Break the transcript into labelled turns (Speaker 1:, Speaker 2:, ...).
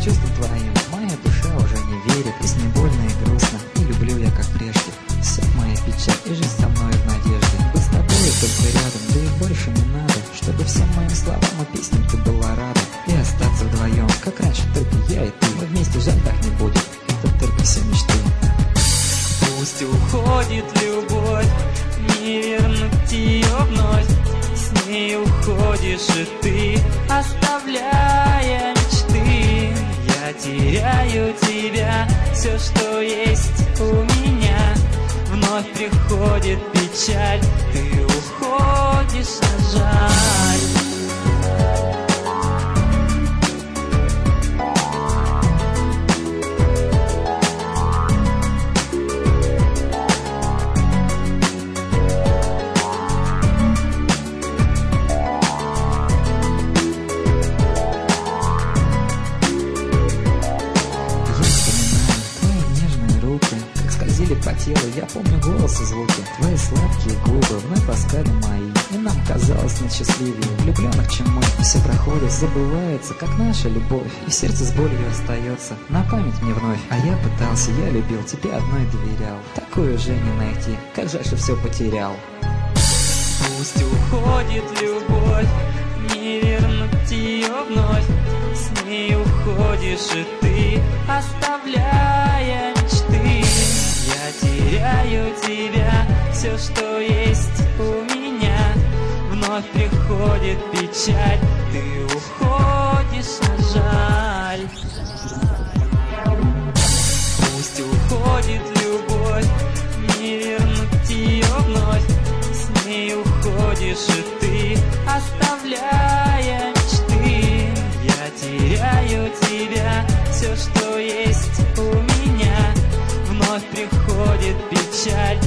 Speaker 1: чувствам твоим моя душа уже не верит. Пусть не больно и грустно, не люблю я как прежде. Вся моя печаль и жизнь со мной в надежде. Быть с тобой только рядом, да и больше не надо, чтобы всем моим словам и песням ты была рада. И остаться вдвоем, как раньше, только я и ты. Мы вместе, жаль, так не будет, это только все мечты.
Speaker 2: Пусть уходит любовь, не вернуть ее вновь. С ней уходишь и ты, оставляя мечты. Я теряю тебя, все, что есть у меня. Вновь приходит печаль, ты уходишь, а жаль.
Speaker 1: По телу, я помню голос и звуки. Твои сладкие губы вновь ласкали мои. И нам казалось нет счастливее влюбленных, чем мы. Все проходит, забывается, как наша любовь. И сердце с болью остается на память мне вновь. А я пытался, я любил, тебе одной доверял. Такую же не найти, как жаль, что все потерял.
Speaker 2: Пусть уходит любовь, не вернуть ее вновь. С ней уходишь и ты, оставляя мечты. Я теряю тебя, все, что есть у меня. Вновь приходит печаль, ты уходишь, а жаль. Пусть уходит любовь, не вернуть ее вновь. С ней уходишь и ты, оставляя мечты. Я теряю тебя, все, что есть у меня. Вновь приходит печаль,